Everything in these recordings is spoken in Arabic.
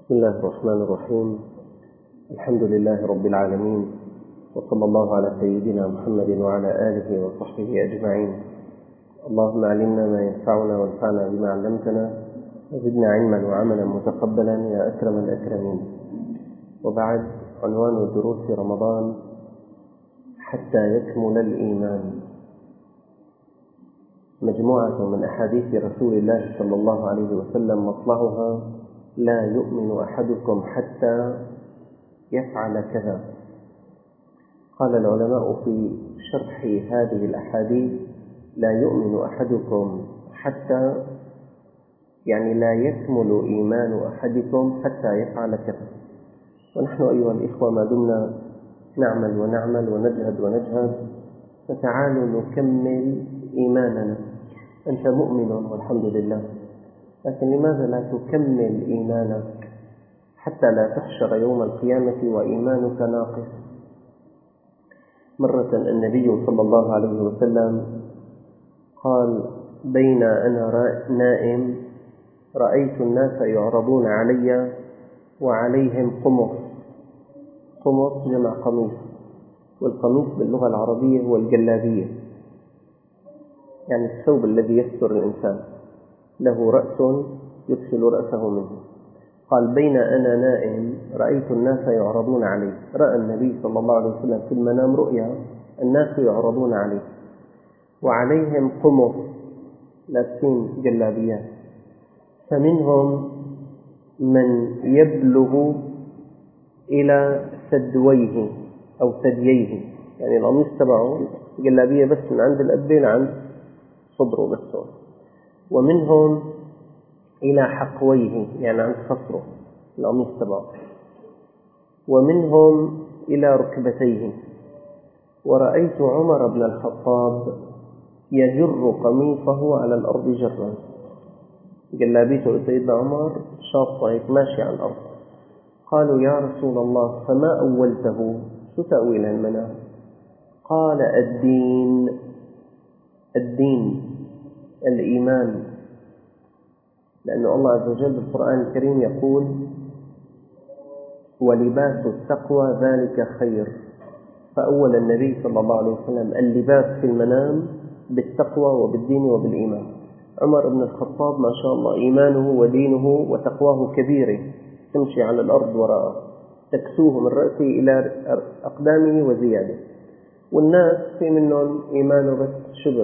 بسم الله الرحمن الرحيم. الحمد لله رب العالمين، وصلى الله على سيدنا محمد وعلى آله وصحبه أجمعين. اللهم علمنا ما ينفعنا وانفعنا بما علمتنا وزدنا علما وعملا متقبلا يا أكرم الأكرمين. وبعد، عنوان دروس رمضان: حتى يكمل الإيمان. مجموعة من أحاديث رسول الله صلى الله عليه وسلم مطلعها: لا يؤمن أحدكم حتى يفعل كذا. قال العلماء في شرح هذه الأحاديث: لا يؤمن أحدكم حتى، يعني لا يكمل إيمان أحدكم حتى يفعل كذا. ونحن أيها الإخوة ما دمنا نعمل ونجهد فتعالوا نكمل إيماننا. أنت مؤمن والحمد لله، لكن لماذا لا تكمل إيمانك حتى لا تحشر يوم القيامة وإيمانك ناقص؟ مرة النبي صلى الله عليه وسلم قال: بين أنا نائم رأيت الناس يعرضون علي وعليهم قمص جمع قميص، والقميص باللغة العربية هو الجلابية، يعني الثوب الذي يستر الإنسان، له رأس يدخل رأسه منه. قال: بين أنا نائم رأيت الناس يعرضون عليه. رأى النبي صلى الله عليه وسلم في المنام رؤيا الناس يعرضون عليه وعليهم قمص، لابسين جلابيات، فمنهم من يبلغ إلى ثدويه أو ثدييه، يعني القميص تبعه جلابية بس من عند الأدبة لعند صدره بس، ومنهم إلى حقويه، يعني عند خصره القميص تبعه، ومنهم إلى ركبتيه. ورأيت عمر بن الخطاب يجر قميصه على الأرض جرا، جلابيته لسيدنا عمر شاطة هيك ماشي على الأرض. قالوا: يا رسول الله فما أولته؟ شو تأويل المنام؟ قال: الدين الإيمان، لأن الله عز وجل بالقرآن الكريم يقول: ولباس التقوى ذلك خير. فأول النبي صلى الله عليه وسلم اللباس في المنام بالتقوى وبالدين وبالإيمان. عمر بن الخطاب ما شاء الله إيمانه ودينه وتقواه كبيرة، تمشي على الأرض وراءه، تكسوه من رأسه إلى أقدامه وزيادة. والناس في منهم إيمانه بس شبر،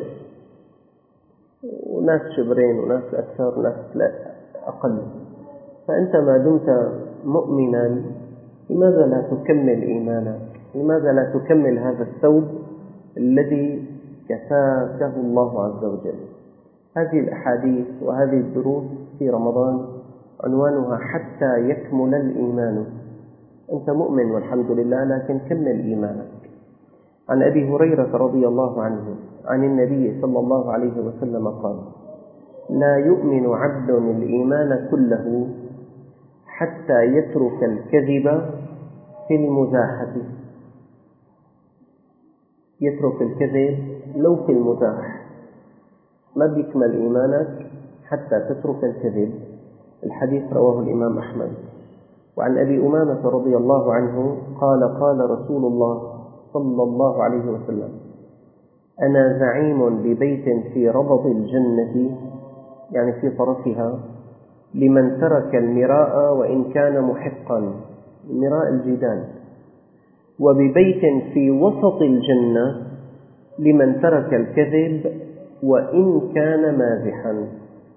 وناس شبرين، وناس أكثر، وناس لا أقل. فأنت ما دمت مؤمنا لماذا لا تكمل إيمانك؟ لماذا لا تكمل هذا الثوب الذي كساكه الله عز وجل؟ هذه الأحاديث وهذه الدروس في رمضان عنوانها: حتى يكمل الإيمان. أنت مؤمن والحمد لله، لكن كمل إيمانك. عن أبي هريرة رضي الله عنه عن النبي صلى الله عليه وسلم قال: لا يؤمن عبد الإيمان كله حتى يترك الكذب في المزاحة. يترك الكذب لو في المزاح، ما بيكمل إيمانك حتى تترك الكذب. الحديث رواه الإمام أحمد. وعن أبي أمامة رضي الله عنه قال: قال رسول الله صلى الله عليه وسلم: أنا زعيم ببيت في ربض الجنة، يعني في طرفها، لمن ترك المراء وإن كان محقا، المراء الجدال، وببيت في وسط الجنة لمن ترك الكذب وإن كان مازحا،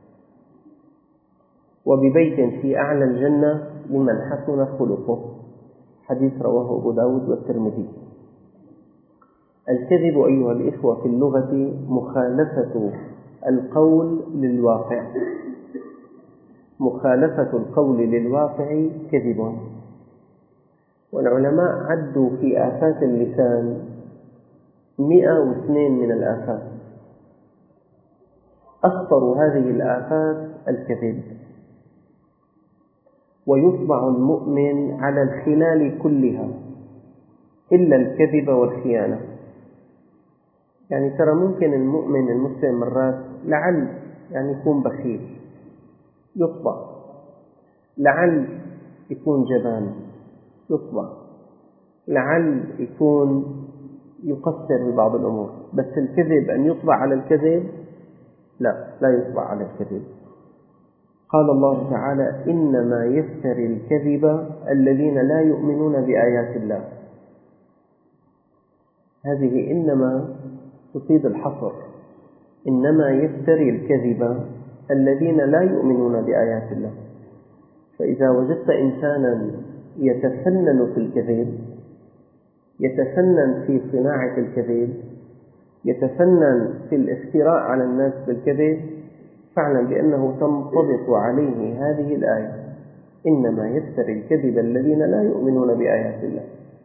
وببيت في أعلى الجنة لمن حسن خلقه. حديث رواه أبو داود والترمذي. الكذب أيها الإخوة في اللغة مخالفة القول للواقع. مخالفة القول للواقع كذب. والعلماء عدوا في آفات اللسان 102 من الآفات. أخطر هذه الآفات الكذب. ويطبع المؤمن على الخلال كلها إلا الكذب والخيانة. يعني ترى ممكن المؤمن المسلم مرات يعني يكون بخيل، يطبع، لعل يكون جبان يطبع، لعل يكون يقصر ببعض الأمور، بس الكذب أن يطبع على الكذب لا يطبع على الكذب. قال الله تعالى: إنما يفتري الكذب الذين لا يؤمنون بآيات الله. هذه إنما تفيد الحصر، إنما يفتري الكذب الذين لا يؤمنون بآيات الله. فإذا وجدت إنسانا يتفنن في الكذب، يتفنن في صناعة الكذب، يتفنن في الافتراء على الناس بالكذب، فاعلم بأنه تنطبق عليه هذه الآية: إنما يفتري الكذب الذين لا يؤمنون بآيات الله.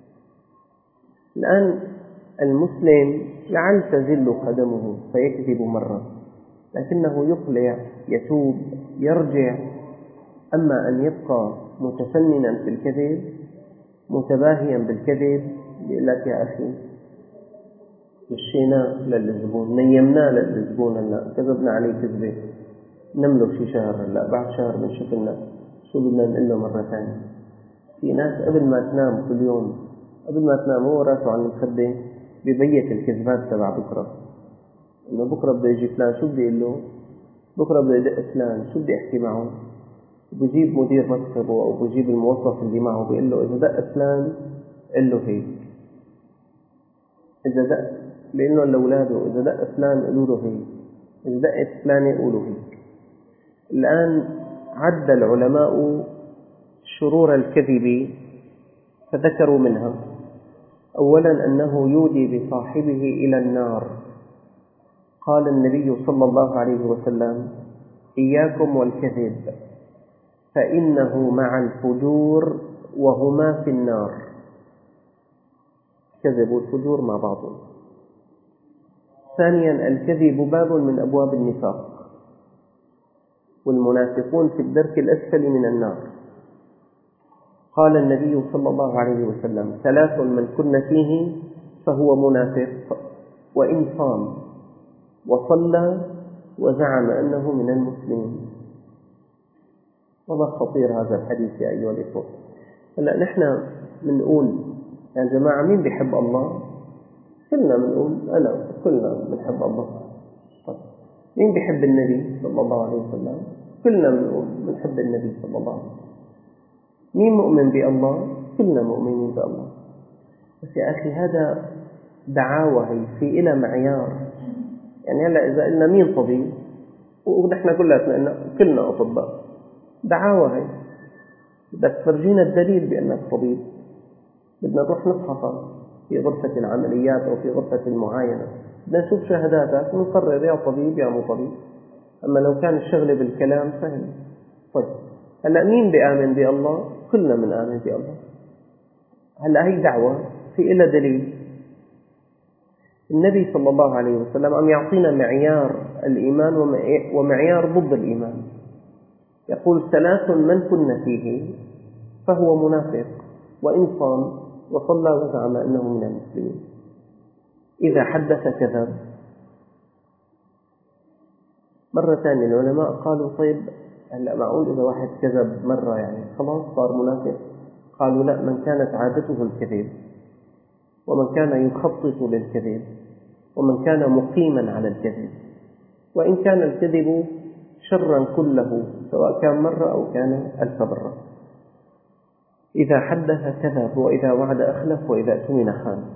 الآن المسلم لعل تزل قدمه فيكذب مرة، لكنه يقلع، يتوب، يرجع. أما أن يبقى متفننا في الكذب، متباهيا بالكذب، يقول لك: يا أخي مشينا للزبون، نيمنا للزبون، هلا كذبنا عليه كذبة، نمله شي شهر، هلا بعد شهر بنشوف لنا شو بدنا نقول له مرة ثانية. في ناس قبل ما تنام كل يوم، قبل ما تنام هو راسه على المخدة ببيت الكذبات تبع بكرة، إنه بكرة بده يجي فلان شو بدي يقول له، بكرة بده يدق فلان شو بدي أحكي معه، وبجيب مدير مكتبه أو بجيب الموظف اللي معه بيقول له: إذا دق فلان قل له هيك، إذا دق بيقول له لأولاده: إذا دق فلان قولوا له هيك، إذا دقت فلانة قولوا هيك. الآن عد العلماء شرور الكذب فذكروا منها: أولا أنه يودي بصاحبه إلى النار. قال النبي صلى الله عليه وسلم: إياكم والكذب فإنه مع الفجور وهما في النار. الكذب والفجور مع بعضهم. ثانيا الكذب باب من أبواب النفاق، والمنافقون في الدرك الأسفل من النار. قال النبي صلى الله عليه وسلم: ثلاث من كن فيه فهو منافق، وإن صام وصلى وزعم أنه من المسلمين. والله خطير هذا الحديث يا أيها الإخوة. هلا نحن بنقول يا جماعة مين بيحب الله؟ كلنا بنقول أنا، كلنا بنحب الله. طيب مين بيحب النبي صلى الله عليه وسلم؟ كلنا بنقول بنحب النبي صلى الله عليه وسلم. مين مؤمن بالله؟ كلنا مؤمنين بالله. بس يا أخي هذا دعاوى، هي في إلى معيار. يعني هلا إذا قلنا مين طبيب، ونحن كلنا أطباء، دعاوى هي. بدك تفرجينا الدليل بأنك طبيب، بدنا نروح نفحصك في غرفة العمليات أو في غرفة المعاينة، بدنا نشوف شهاداتك ونقرر يا طبيب يا مو طبيب. أما لو كان الشغل بالكلام سهل. طيب هلا مين بيآمن بالله؟ كلنا بنآمن بالله. هلا هي دعوة في إلى دليل. النبي صلى الله عليه وسلم عم يعطينا معيار الإيمان ومعيار ضد الإيمان. يقول: ثلاث من كن فيه فهو منافق، وإن صام وصلى وزعم أنه من المسلمين. إذا حدث كذب. مرة ثانية العلماء قالوا: طيب هلا معقول إذا واحد كذب مرة يعني خلاص صار منافق؟ قالوا: لا، من كانت عادته الكذب، ومن كان يخطط للكذب، ومن كان مقيما على الكذب، وإن كان الكذب شرا كله سواء كان مرة أو كان 1000 مرة. إذا حدث كذب، وإذا وعد أخلف، وإذا اؤتمن خان.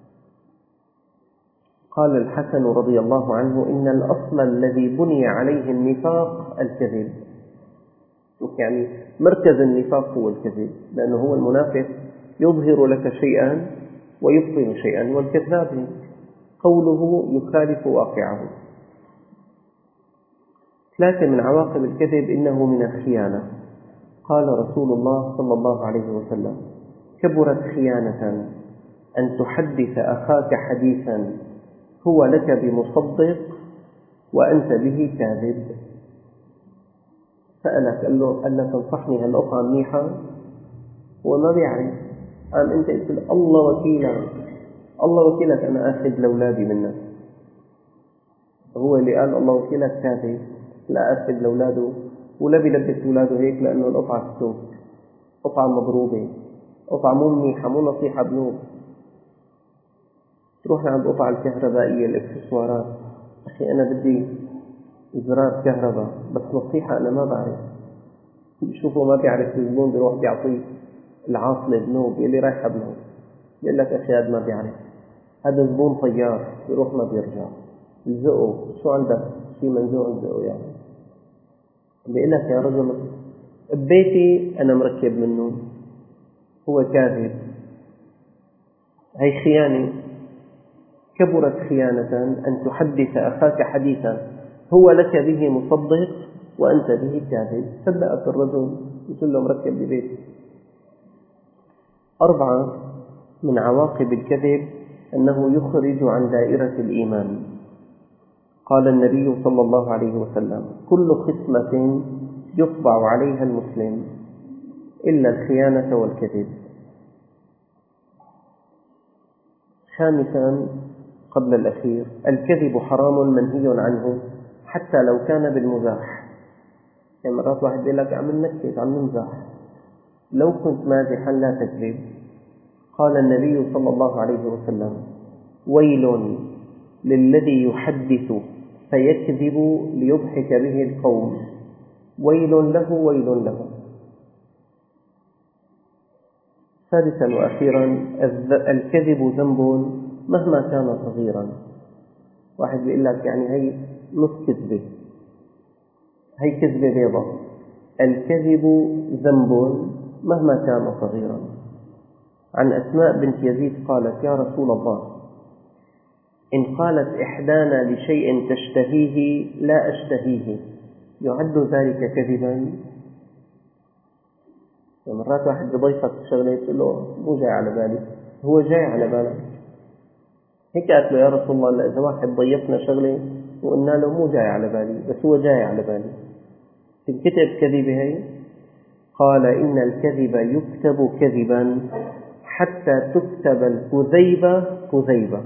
قال الحسن رضي الله عنه: إن الأصل الذي بني عليه النفاق الكذب. يعني مركز النفاق هو الكذب، لأنه هو المنافق يظهر لك شيئا ويبطن شيئا، والكذاب قوله يخالف واقعه. 3 من عواقب الكذب: إنه من الخيانة. قال رسول الله صلى الله عليه وسلم: كبرت خيانة أن تحدث أخاك حديثا هو لك بمصدق وأنت به كاذب. سألك قال له: تنصحني هالقطعة منيحة؟ هو ما بيعرف، قال: أنت قلت الله وكيلك، الله وكيلك أنا أخذ لأولادي منك. هو اللي قال الله وكيلك كاذب، لا أخذ لأولاده، ولا بيلبس أولاده هيك لأنه القطعة السوق، قطعة مضروبة، قطعة مو منيحة، مو نصيحة بنوب. تروح عند قطع الكهربائية الإكسسوارات، أخي أنا بدي زرار كهرباء بس نصيحة أنا ما بعرف. بشوفه ما بيعرف الزبون بيروح بيعطيه العاصلة بنوب، يلي رايحة بنوب، بيقول لك أخي هذا ما بيعرف، هذا زبون طيار بيروح ما بيرجع. الزقه شو عندك؟ شي منزوع الزقه يعني. بيقول لك يا رجل ببيتي أنا مركب منه، هو كاذب. هي خيانة، كبرت خيانة أن تحدث أخاك حديثا هو لك به مصدق وأنت به كاذب. صدقك الرجل يقول له مركب ببيتي. 4 من عواقب الكذب أنه يخرج عن دائرة الإيمان. قال النبي صلى الله عليه وسلم: كل خصلة يطبع عليها المسلم إلا الخيانة والكذب. 5 قبل الأخير: الكذب حرام منهي عنه حتى لو كان بالمزاح. يعني مرات واحد يقول لك عم نكت عم نمزح، لو كنت مازحا لا تكذب. قال النبي صلى الله عليه وسلم: ويل للذي يحدث فيكذب ليضحك به القوم، ويل له ويل له. 6 وأخيرا: الكذب ذنب مهما كان صغيرا. واحد بيقول لك يعني هي نص كذبة، هي كذبة بيضة. الكذب ذنب مهما كان صغيرا. عن أسماء بنت يزيد قالت: يا رسول الله، إن قالت إحدانا لشيء تشتهيه لا أشتهيه يعد ذلك كذبا؟ مرات واحد بضيفك شغلة تقول له مو جاي على بالي، هو جاي على بالك. هيك قالت له: يا رسول الله، إذا واحد ضيفنا شغلة وقلنا له مو جاي على بالي بس هو جاي على بالي، تنكتب كذبة هي؟ قال: إن الكذب يكتب كذبا حتى تكتب الكذيبة كذيبة.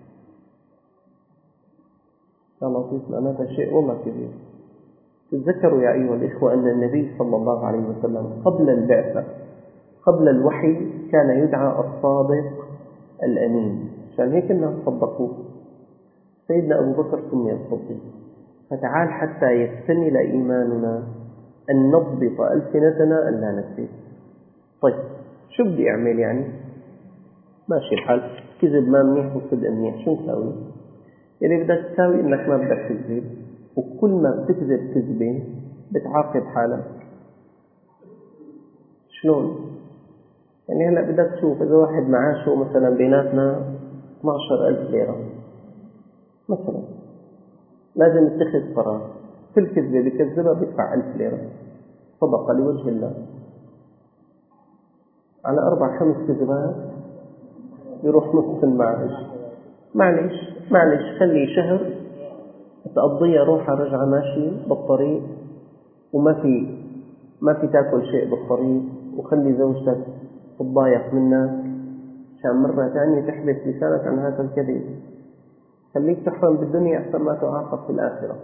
يا لطيف، معناتها شيء والله كبير. تذكروا يا أيها الإخوة أن النبي صلى الله عليه وسلم قبل البعثة، قبل الوحي، كان يدعى الصادق الأمين، عشان هيك الناس صدقوه. سيدنا أبو بكر سمي الصديق. فتعال حتى يكتمل إيماننا أن نضبط ألسنتنا أن لا نكذب. طيب شو بدي أعمل يعني؟ ماشي الحال، كذب ما منيح وصدق منيح، شو نساوي؟ اللي بدك تساوي إنك ما بدك تكذب، وكل ما بتكذب كذبة بتعاقب حالك. شلون؟ يعني هلأ بدك تشوف إذا واحد معاشه مثلا بيناتنا 12,000 ليرة مثلا، لازم يتخذ قرار، كل كذبة بكذبها بيدفع 1000 ليرة صدقة لوجه الله. على 4-5 كذبات يروح نص المعاش. معلش خلي شهر تقضيها روحة رجعة ماشي بالطريق، ما في تاكل شيء بالطريق، وخلي زوجتك تضايق منك عشان مرة ثانية تحبس لسانك عن هذا الكذب. خليك تحرم بالدنيا أحسن ما تعاقب في الآخرة.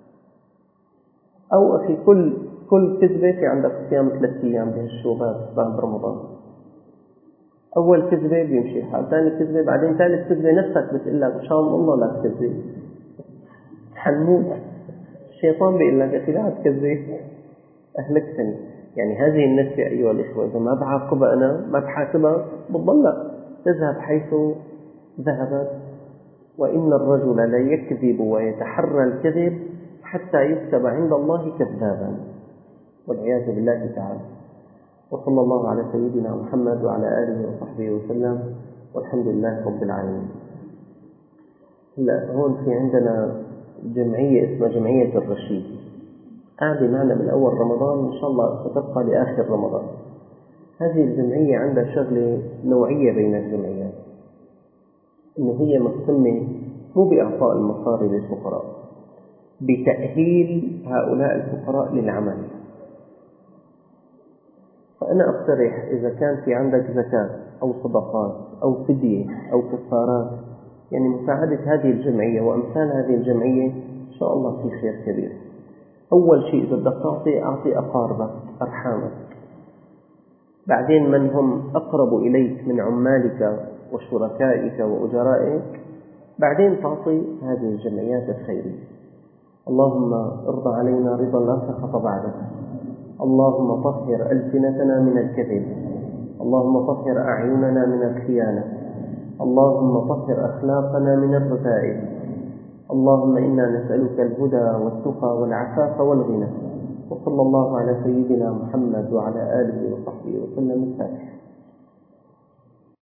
أو أخي كل كذبة في عندك صيام 3 أيام بهالشوبات بعد رمضان. أول كذبة بيمشي الحال، ثاني كذبة، بعدين ثالث كذبة نفسك بتقول لك إن شاء الله لا تكذب، حنموت. الشيطان بيقول لك أخي لا تكذب، أهلكتني. يعني هذه النفس أيها الإخوة إذا ما بعاقبها أنا، ما بحاسبها، بتضل تذهب حيث ذهبت. وإن الرجل لا يكذب ويتحرى الكذب حتى يكتب عند الله كذابا، والعياذ بالله تعالى. وصلى الله على سيدنا محمد وعلى آله وصحبه وسلم، والحمد لله رب العالمين. هون في عندنا جمعية اسمها جمعية الرشيد، قاعدة معنا من أول رمضان، إن شاء الله ستبقى لآخر رمضان. هذه الجمعية عندها شغلة نوعية بين الجمعيات، إنه هي مهتمة مو بإعطاء المصاري للفقراء، بتأهيل هؤلاء الفقراء للعمل. فأنا أقترح إذا كان في عندك زكاة أو صدقات أو فدية أو كفارات، يعني مساعدة هذه الجمعية وأمثال هذه الجمعية، إن شاء الله في خير كبير. أول شيء إذا بدك تعطي، أعطي أقاربك، أرحامك. بعدين من هم أقرب إليك من عمالك وشركائك وأجرائك، بعدين تعطي هذه الجمعيات الخيرية. اللهم ارضى علينا رضا لا سخط بعده. اللهم طهر ألسنتنا من الكذب، اللهم طهر أعيننا من الخيانة، اللهم طهر أخلاقنا من الرذائل. اللهم إنا نسألك الهدى والتقى والعفاف والغنى. وصلى الله على سيدنا محمد وعلى آله وصحبه وسلم. الفاتحة.